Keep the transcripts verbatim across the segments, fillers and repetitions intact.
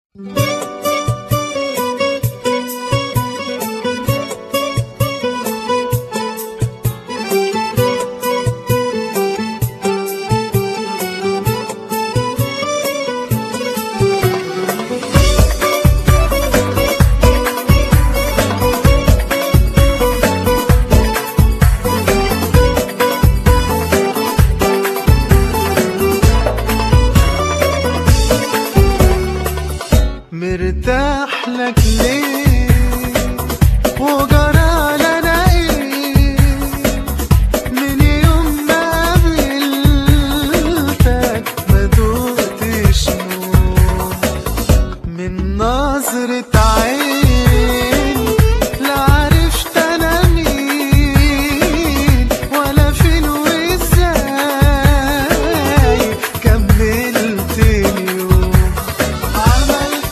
مرتاح لك ليه وجرى على ايه من يوم ما قابلتك ما دوقتش نوم من نظرة عين لا عرفت انا مين ولا فين وازاي كملت اليوم عملت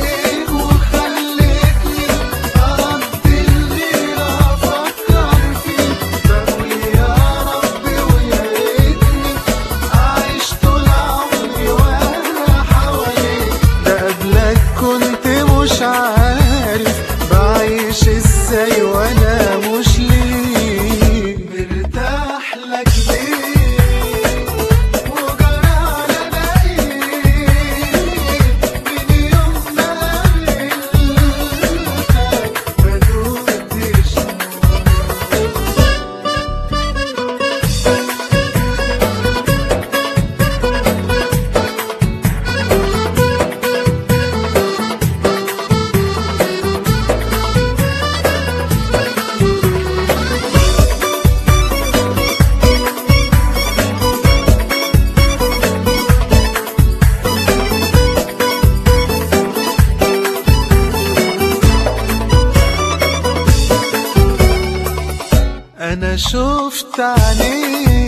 كنت مش عارف بعيش ازاي وانا مش ليه مرتاح لك ليه وجرى على ايه من يوم ما قابلتك ما دوقتش أنا شفت عينيك